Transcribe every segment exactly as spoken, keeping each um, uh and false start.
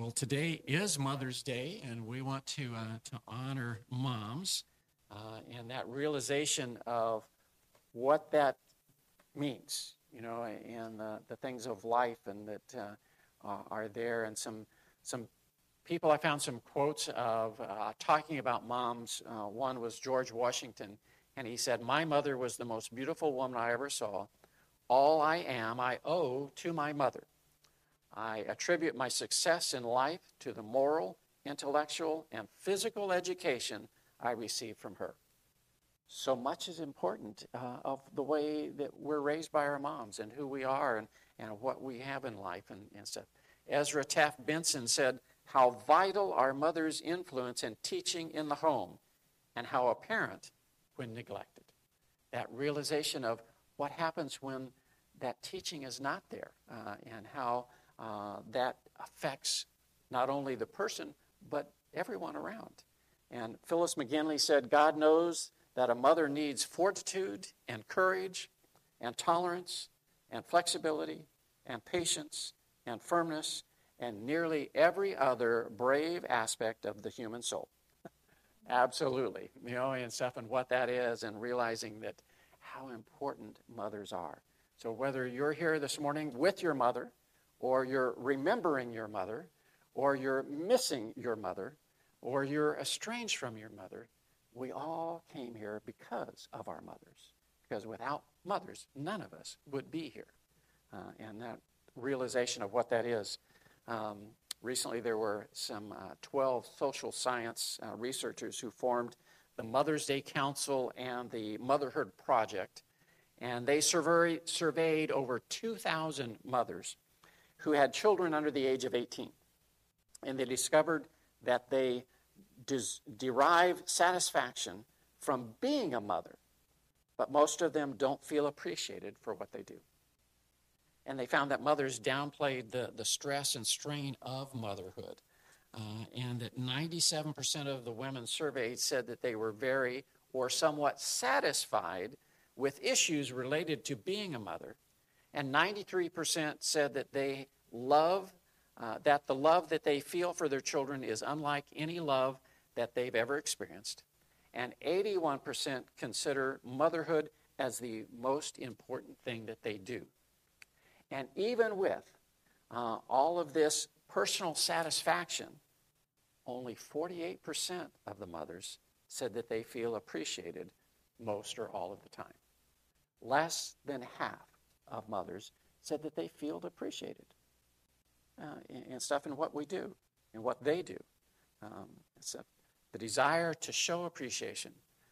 Well, today is Mother's Day, and we want to uh, to honor moms uh, and that realization of what that means, you know, and uh, the things of life and that uh, uh, are there. And some some people, I found some quotes of uh, talking about moms. Uh, one was George Washington, and he said, "My mother was the most beautiful woman I ever saw. All I am, I owe to my mother. I attribute my success in life to the moral, intellectual, and physical education I received from her." So much is important uh, of the way that we're raised by our moms and who we are and, and what we have in life and, and stuff. Ezra Taft Benson said, "How vital are mothers' influence and teaching in the home, and how apparent when neglected." That realization of what happens when that teaching is not there uh, and how Uh, that affects not only the person, but everyone around. And Phyllis McGinley said, "God knows that a mother needs fortitude and courage and tolerance and flexibility and patience and firmness and nearly every other brave aspect of the human soul." Absolutely. You know, and stuff and what that is and realizing that how important mothers are. So whether you're here this morning with your mother, or you're remembering your mother, or you're missing your mother, or you're estranged from your mother, we all came here because of our mothers. Because without mothers, none of us would be here. Uh, and that realization of what that is. Um, recently there were some uh, twelve social science uh, researchers who formed the Mother's Day Council and the Motherhood Project. And they survey, surveyed over two thousand mothers who had children under the age of eighteen. And they discovered that they des- derive satisfaction from being a mother, but most of them don't feel appreciated for what they do. And they found that mothers downplayed the, the stress and strain of motherhood, uh, and that ninety-seven percent of the women surveyed said that they were very or somewhat satisfied with issues related to being a mother. And ninety-three percent said that they love, uh, that the love that they feel for their children is unlike any love that they've ever experienced. And eighty-one percent consider motherhood as the most important thing that they do. And even with uh, all of this personal satisfaction, only forty-eight percent of the mothers said that they feel appreciated most or all of the time. Less than half of mothers said that they feel appreciated uh, and stuff in what we do and what they do. Um, so the desire to show appreciation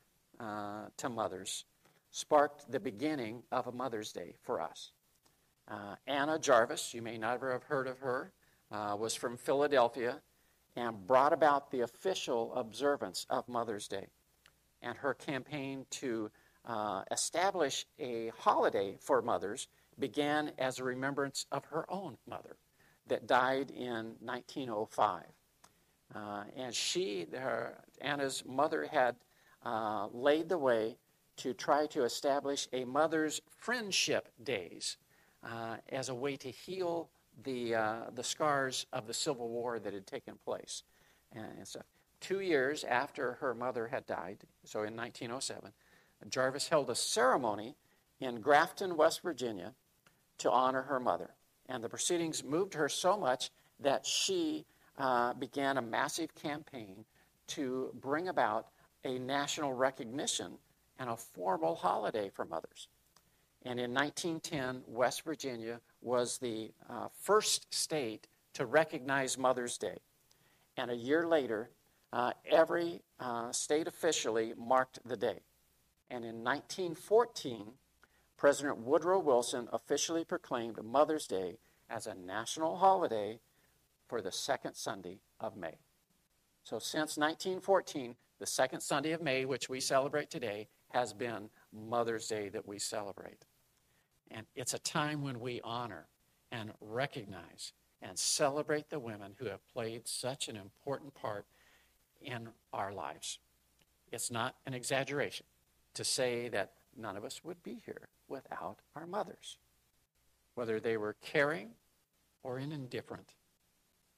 uh, to mothers sparked the beginning of a Mother's Day for us. Uh, Anna Jarvis, you may never have heard of her, uh, was from Philadelphia and brought about the official observance of Mother's Day. And her campaign to uh, establish a holiday for mothers began as a remembrance of her own mother that died in nineteen oh five. Uh, and she, her, Anna's mother, had uh, laid the way to try to establish a Mother's Friendship Days uh, as a way to heal the uh, the scars of the Civil War that had taken place and, and stuff. Two years after her mother had died, so in nineteen oh seven, Jarvis held a ceremony in Grafton, West Virginia, to honor her mother. And the proceedings moved her so much that she uh, began a massive campaign to bring about a national recognition and a formal holiday for mothers. And in nineteen ten, West Virginia was the uh, first state to recognize Mother's Day. And a year later, uh, every uh, state officially marked the day. And in nineteen fourteen, President Woodrow Wilson officially proclaimed Mother's Day as a national holiday for the second Sunday of May. So since nineteen fourteen, the second Sunday of May, which we celebrate today, has been Mother's Day that we celebrate. And it's a time when we honor and recognize and celebrate the women who have played such an important part in our lives. It's not an exaggeration to say that none of us would be here without our mothers, whether they were caring or indifferent.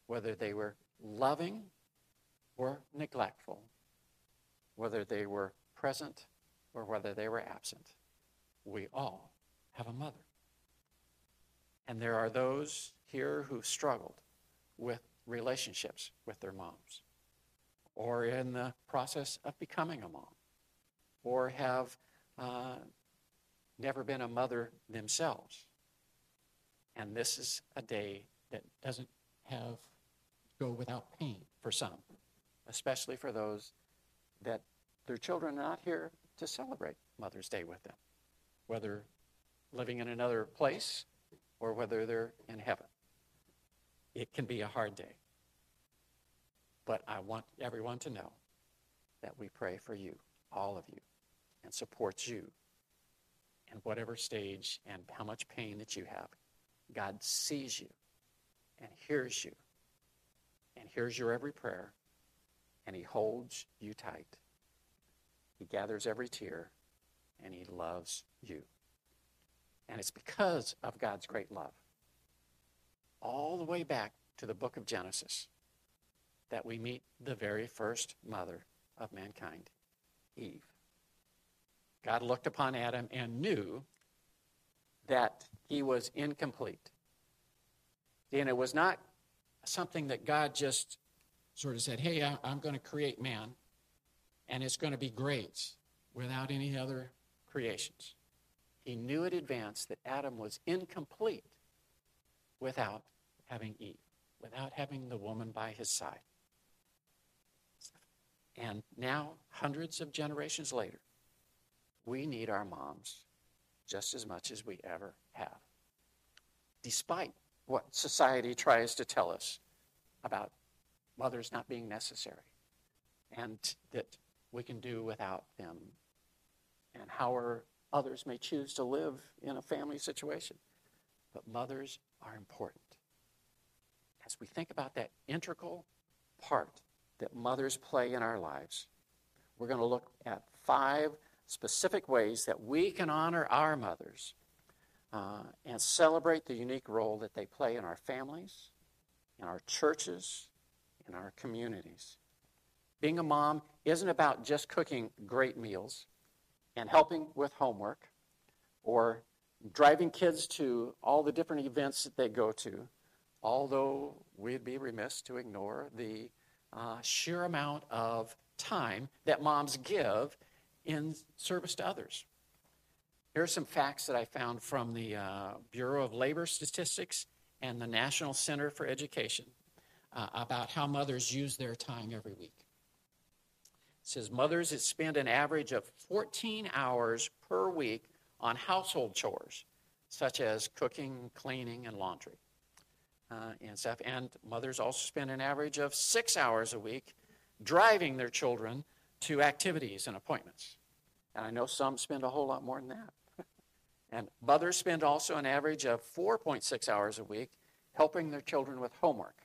whether they were loving or neglectful, whether they were present or whether they were absent. We all have a mother. And there are those here who struggled with relationships with their moms, or in the process of becoming a mom, or have uh, never been a mother themselves. And this is a day that doesn't have go without pain for some, especially for those that their children are not here to celebrate Mother's Day with them, whether living in another place or whether they're in heaven. It can be a hard day. But I want everyone to know that we pray for you, all of you, and support you in whatever stage and how much pain that you have. God sees you and hears you and hears your every prayer, and he holds you tight. He gathers every tear, and he loves you. And it's because of God's great love, all the way back to the book of Genesis, that we meet the very first mother of mankind, Eve. God looked upon Adam and knew that he was incomplete. And it was not something that God just sort of said, hey, I'm going to create man, and it's going to be great without any other creations. He knew in advance that Adam was incomplete without having Eve, without having the woman by his side. And now, hundreds of generations later, we need our moms just as much as we ever have, despite what society tries to tell us about mothers not being necessary and that we can do without them, and however others may choose to live in a family situation. But mothers are important. As we think about that integral part that mothers play in our lives, we're going to look at five specific ways that we can honor our mothers uh, and celebrate the unique role that they play in our families, in our churches, in our communities. Being a mom isn't about just cooking great meals and helping with homework or driving kids to all the different events that they go to, although we'd be remiss to ignore the uh, sheer amount of time that moms give in service to others. Here are some facts that I found from the uh, Bureau of Labor Statistics and the National Center for Education uh, about how mothers use their time every week. It says mothers that spend an average of fourteen hours per week on household chores, such as cooking, cleaning, and laundry uh, and stuff. And mothers also spend an average of six hours a week driving their children to activities and appointments. And I know some spend a whole lot more than that. And mothers spend also an average of four point six hours a week helping their children with homework,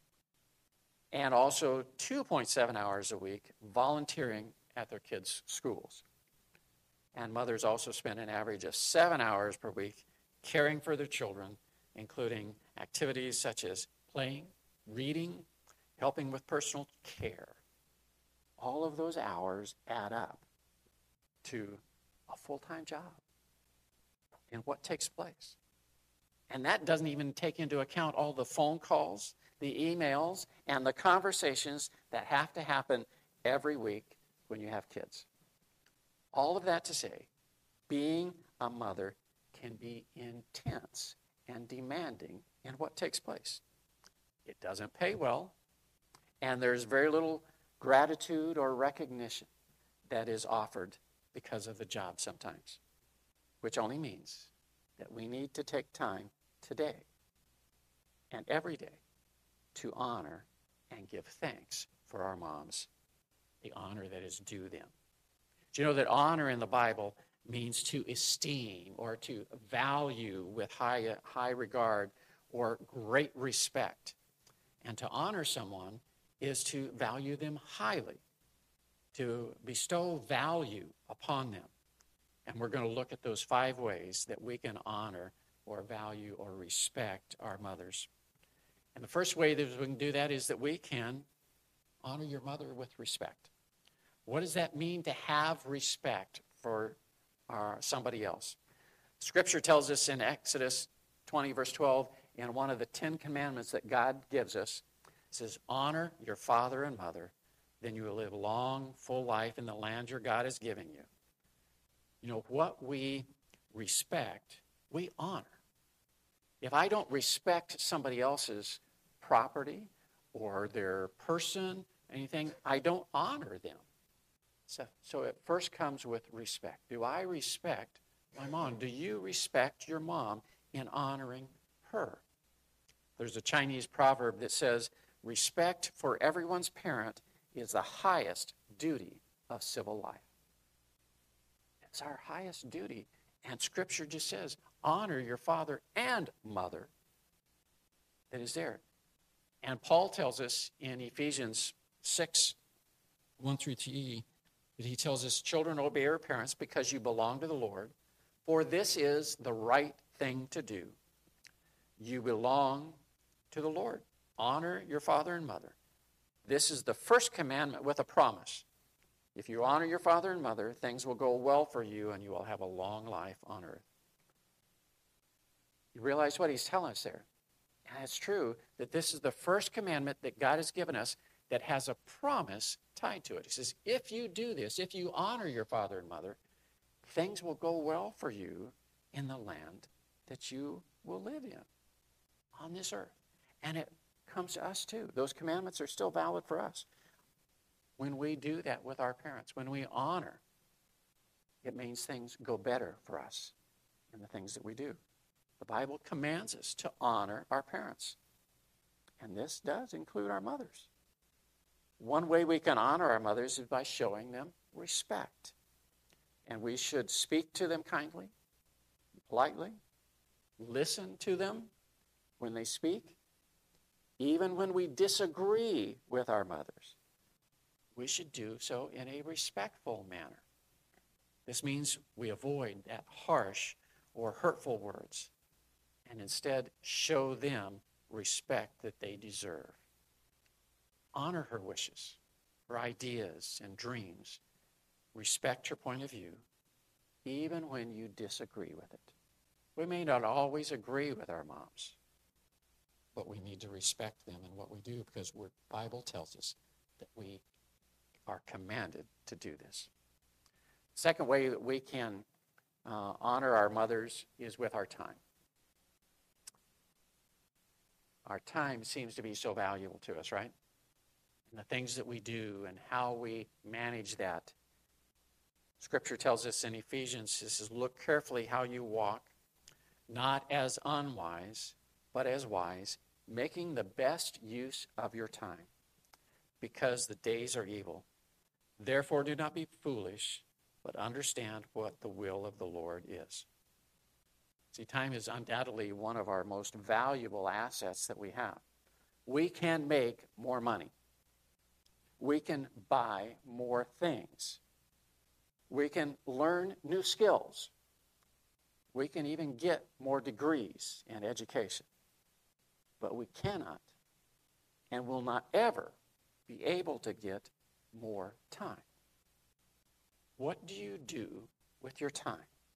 and also two point seven hours a week volunteering at their kids' schools. And mothers also spend an average of seven hours per week caring for their children, including activities such as playing, reading, helping with personal care. All of those hours add up to a full-time job and what takes place. And that doesn't even take into account all the phone calls, the emails, and the conversations that have to happen every week when you have kids. All of that to say, being a mother can be intense and demanding in what takes place. It doesn't pay well, and there's very little gratitude or recognition that is offered because of the job sometimes, which only means that we need to take time today and every day to honor and give thanks for our moms, the honor that is due them. Do you know that honor in the Bible means to esteem or to value with high, high regard or great respect? And to honor someone is to value them highly, to bestow value upon them. And we're going to look at those five ways that we can honor or value or respect our mothers. And the first way that we can do that is that we can honor your mother with respect. What does that mean to have respect for our, somebody else? Scripture tells us in Exodus twenty, verse twelve, in one of the Ten Commandments that God gives us, it says, honor your father and mother, then you will live a long, full life in the land your God is giving you. You know, what we respect, we honor. If I don't respect somebody else's property or their person, anything, I don't honor them. So, so it first comes with respect. Do I respect my mom? Do you respect your mom in honoring her? There's a Chinese proverb that says, respect for everyone's parent is the highest duty of civil life. It's our highest duty. And Scripture just says, honor your father and mother that is there. And Paul tells us in Ephesians six, one through three, that he tells us, children, obey your parents because you belong to the Lord, for this is the right thing to do. You belong to the Lord. Honor your father and mother. This is the first commandment with a promise. If you honor your father and mother, things will go well for you and you will have a long life on earth. You realize what he's telling us there? And it's true that this is the first commandment that God has given us that has a promise tied to it. He says, if you do this, if you honor your father and mother, things will go well for you in the land that you will live in on this earth. And it comes to us too. Those commandments are still valid for us. When we do that with our parents, when we honor, it means things go better for us in the things that we do. The Bible commands us to honor our parents. And this does include our mothers. One way we can honor our mothers is by showing them respect. And we should speak to them kindly, politely, listen to them when they speak, even when we disagree with our mothers. We should do so in a respectful manner. This means we avoid that harsh or hurtful words and instead show them respect that they deserve. Honor her wishes, her ideas and dreams. Respect her point of view, even when you disagree with it. We may not always agree with our moms, but we need to respect them in what we do because the Bible tells us that we are commanded to do this. Second way that we can uh, honor our mothers is with our time. Our time seems to be so valuable to us, right? And the things that we do and how we manage that. Scripture tells us in Ephesians, it says, look carefully how you walk, not as unwise, but as wise, making the best use of your time, because the days are evil. Therefore, do not be foolish, but understand what the will of the Lord is. See, time is undoubtedly one of our most valuable assets that we have. We can make more money. We can buy more things. We can learn new skills. We can even get more degrees in education. But we cannot and will not ever be able to get more time. What do you do with your time?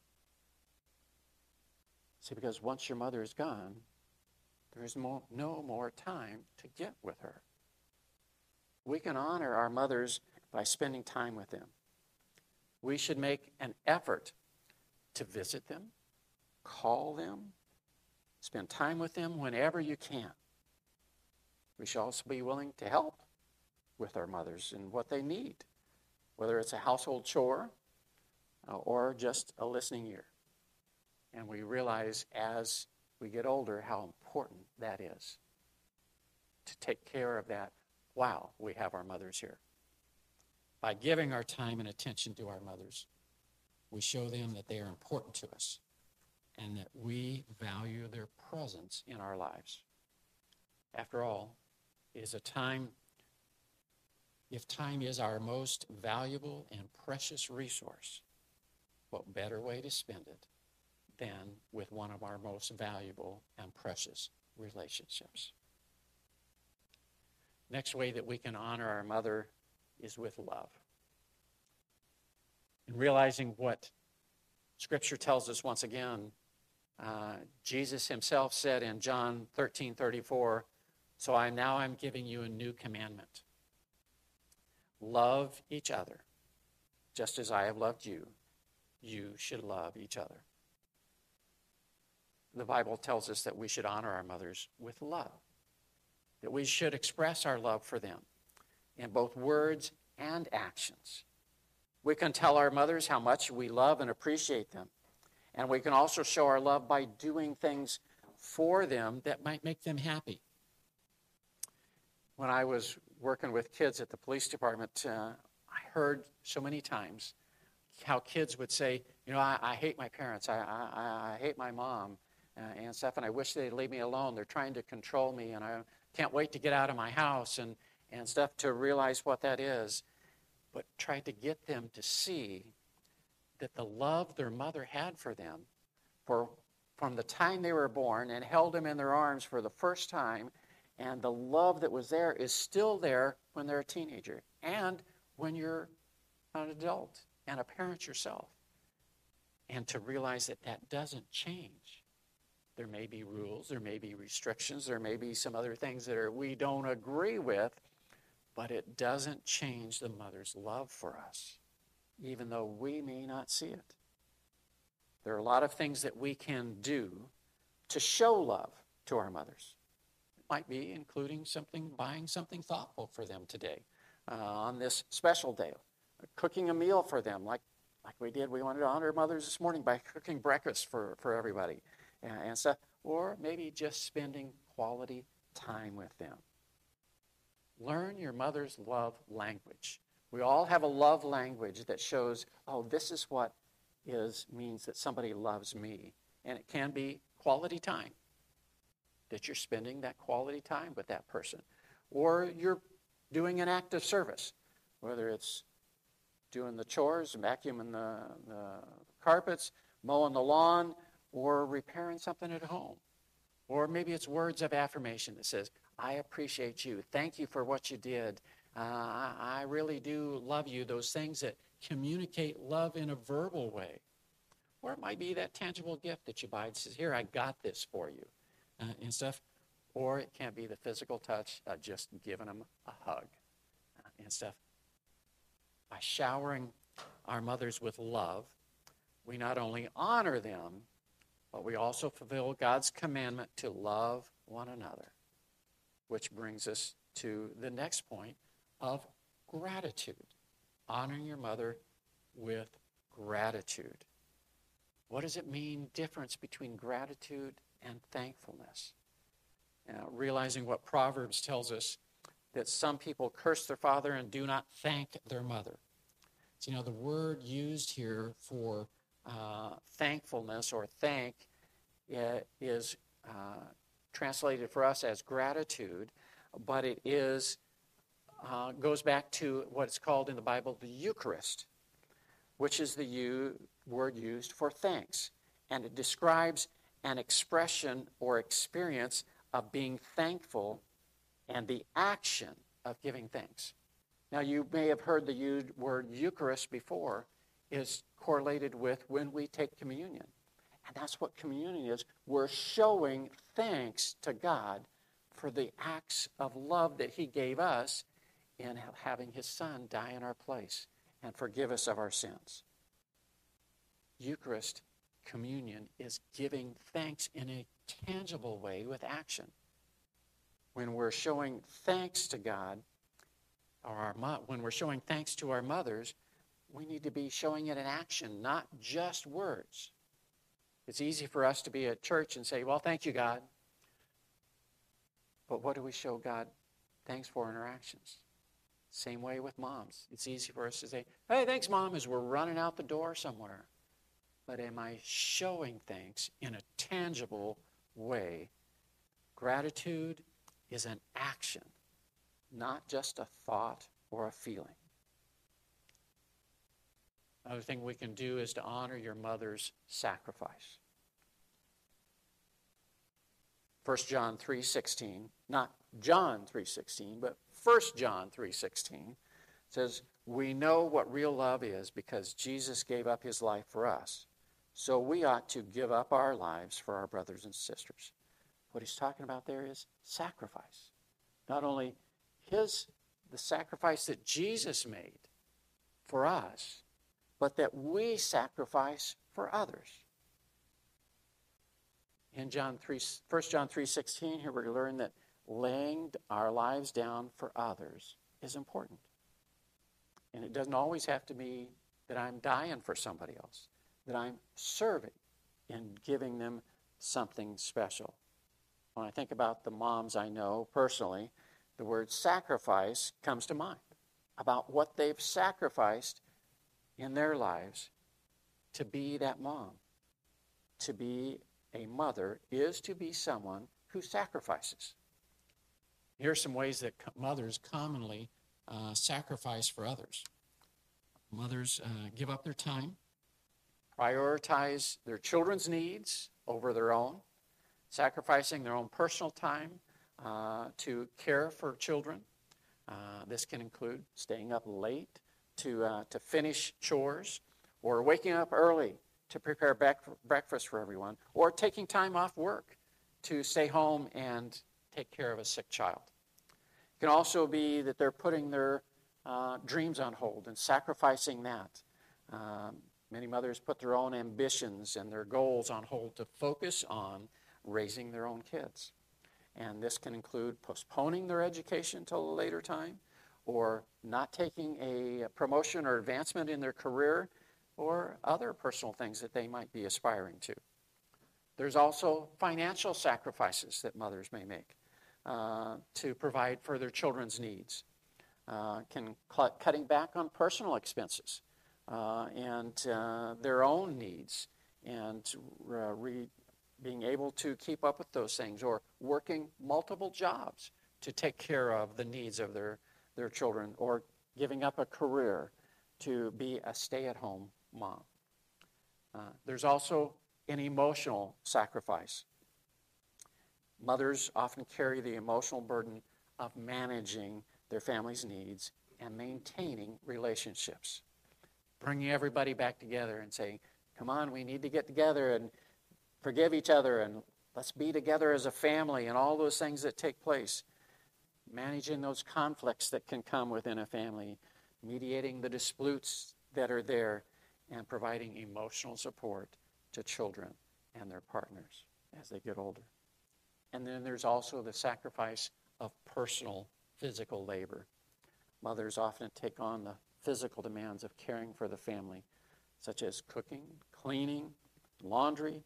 See, because once your mother is gone, there is mo- no more time to get with her. We can honor our mothers by spending time with them. We should make an effort to visit them, call them, spend time with them whenever you can. We should also be willing to help with our mothers in what they need, whether it's a household chore uh, or just a listening ear. And we realize as we get older how important that is to take care of that while we have our mothers here. By giving our time and attention to our mothers, we show them that they are important to us and that we value their presence in our lives. After all, it is a time, if time is our most valuable and precious resource, what better way to spend it than with one of our most valuable and precious relationships? Next way that we can honor our mother is with love. And realizing what Scripture tells us once again, uh, Jesus himself said in John thirteen thirty-four, so I now I'm giving you a new commandment. Love each other, just as I have loved you. You should love each other. The Bible tells us that we should honor our mothers with love, that we should express our love for them in both words and actions. We can tell our mothers how much we love and appreciate them, and we can also show our love by doing things for them that might make them happy. When I was working with kids at the police department, uh, I heard so many times how kids would say, you know, I, I hate my parents, I, I, I hate my mom, uh, and stuff, and I wish they'd leave me alone. They're trying to control me, and I can't wait to get out of my house, and, and stuff, to realize what that is. But tried to get them to see that the love their mother had for them for from the time they were born and held them in their arms for the first time, and the love that was there is still there when they're a teenager and when you're an adult and a parent yourself. And to realize that that doesn't change. There may be rules, there may be restrictions, there may be some other things that are, we don't agree with, but it doesn't change the mother's love for us, even though we may not see it. There are a lot of things that we can do to show love to our mothers. It might be including something, buying something thoughtful for them today, uh, on this special day, cooking a meal for them, like, like we did. We wanted to honor mothers this morning by cooking breakfast for, for everybody and, and stuff, or maybe just spending quality time with them. Learn your mother's love language. We all have a love language that shows, oh, this is what is means that somebody loves me. And it can be quality time, that you're spending that quality time with that person. Or you're doing an act of service, whether it's doing the chores, vacuuming the, the carpets, mowing the lawn, or repairing something at home. Or maybe it's words of affirmation that says, I appreciate you. Thank you for what you did. Uh, I, I really do love you. Those things that communicate love in a verbal way. Or it might be that tangible gift that you buy that says, here, I got this for you, uh, and stuff. Or it can be the physical touch of just giving them a hug uh, and stuff. By showering our mothers with love, we not only honor them, but we also fulfill God's commandment to love one another. Which brings us to the next point of gratitude. Honoring your mother with gratitude. What does it mean, difference between gratitude and thankfulness? Uh, realizing what Proverbs tells us, that some people curse their father and do not thank their mother. So, you know, the word used here for uh, thankfulness or thank uh, is uh, translated for us as gratitude, but it is uh, goes back to what's called in the Bible the Eucharist, which is the u- word used for thanks. And it describes an expression or experience of being thankful and the action of giving thanks. Now, you may have heard the u- word Eucharist before is correlated with when we take communion. And that's what communion is. We're showing thanks to God for the acts of love that he gave us in having his son die in our place and forgive us of our sins. Eucharist, communion, is giving thanks in a tangible way with action. When we're showing thanks to God, or our mo- when we're showing thanks to our mothers, we need to be showing it in action, not just words. It's easy for us to be at church and say, well, thank you, God. But what do we show God thanks for in our actions? Same way with moms. It's easy for us to say, hey, thanks, Mom, as we're running out the door somewhere. But am I showing thanks in a tangible way? Gratitude is an action, not just a thought or a feeling. Another thing we can do is to honor your mother's sacrifice. First John three sixteen, not John three sixteen, but First John three sixteen says, we know what real love is because Jesus gave up his life for us. So we ought to give up our lives for our brothers and sisters. What he's talking about there is sacrifice. Not only his, the sacrifice that Jesus made for us, but that we sacrifice for others. In John three, First John three sixteen, here we learn that laying our lives down for others is important. And it doesn't always have to be that I'm dying for somebody else, that I'm serving and giving them something special. When I think about the moms I know personally, the word sacrifice comes to mind, about what they've sacrificed in their lives to be that mom. To be a mother is to be someone who sacrifices. Here are some ways that mothers commonly uh, sacrifice for others. Mothers uh, give up their time, prioritize their children's needs over their own, sacrificing their own personal time uh, to care for children. Uh, this can include staying up late to, uh, to finish chores, or waking up early to prepare back breakfast for everyone, or taking time off work to stay home and take care of a sick child. It can also be that they're putting their uh, dreams on hold and sacrificing that. Um, many mothers put their own ambitions and their goals on hold to focus on raising their own kids. And this can include postponing their education until a later time, or not taking a promotion or advancement in their career, or other personal things that they might be aspiring to. There's also financial sacrifices that mothers may make uh, to provide for their children's needs. Uh, can cl- cutting back on personal expenses uh, and uh, their own needs, and uh, re- being able to keep up with those things, or working multiple jobs to take care of the needs of their, their children, or giving up a career to be a stay-at-home mom. Uh, there's also an emotional sacrifice. Mothers often carry the emotional burden of managing their family's needs and maintaining relationships. Bringing everybody back together and saying, come on, we need to get together and forgive each other, and let's be together as a family, and all those things that take place. Managing those conflicts that can come within a family, mediating the disputes that are there, and providing emotional support to children and their partners as they get older. And then there's also the sacrifice of personal physical labor. Mothers often take on the physical demands of caring for the family, such as cooking, cleaning, laundry.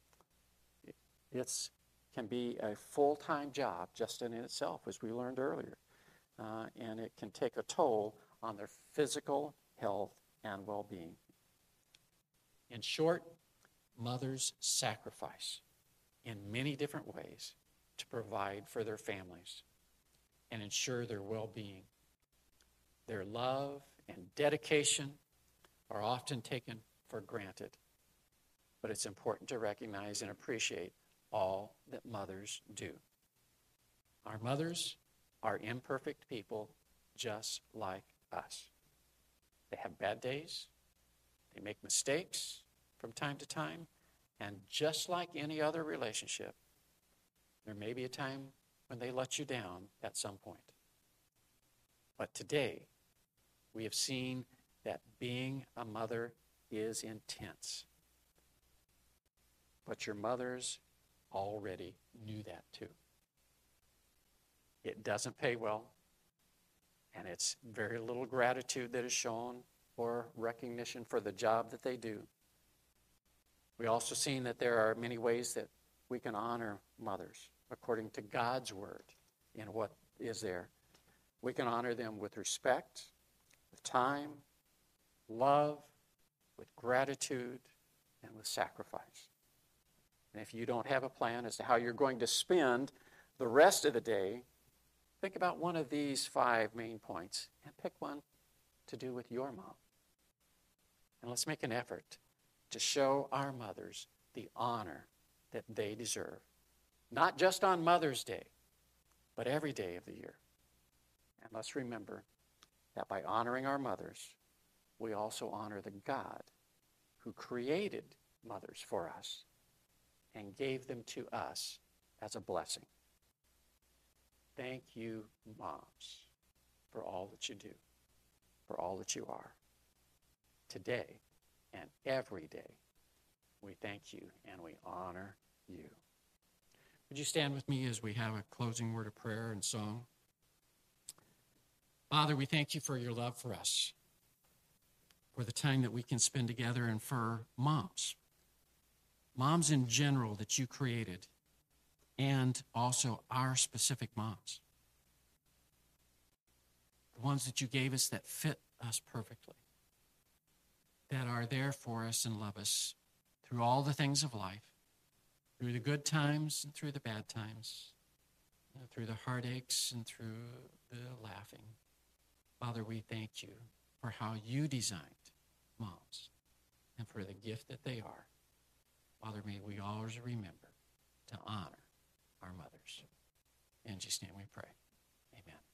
It can be a full-time job just in itself, as we learned earlier. Uh, and it can take a toll on their physical health and well-being. In short, mothers sacrifice in many different ways to provide for their families and ensure their well-being. Their love and dedication are often taken for granted, but it's important to recognize and appreciate all that mothers do. Our mothers are imperfect people just like us. They have bad days, they make mistakes from time to time, and just like any other relationship, there may be a time when they let you down at some point. But today, we have seen that being a mother is intense. But your mothers already knew that too. It doesn't pay well, and it's very little gratitude that is shown or recognition for the job that they do. We also seen that there are many ways that we can honor mothers according to God's word in what is there. We can honor them with respect, with time, love, with gratitude, and with sacrifice. And if you don't have a plan as to how you're going to spend the rest of the day, think about one of these five main points and pick one to do with your mom. And let's make an effort to show our mothers the honor that they deserve, not just on Mother's Day, but every day of the year. And let's remember that by honoring our mothers, we also honor the God who created mothers for us and gave them to us as a blessing. Thank you, moms, for all that you do, for all that you are. Today and every day, we thank you and we honor you. Would you stand with me as we have a closing word of prayer and song? Father, we thank you for your love for us, for the time that we can spend together, and for moms, moms in general that you created, and also our specific moms, the ones that you gave us that fit us perfectly, that are there for us and love us through all the things of life, through the good times and through the bad times, uh, through the heartaches and through the laughing. Father, we thank you for how you designed moms and for the gift that they are. Father, may we always remember to honor our mothers. In Jesus' name we pray. Amen.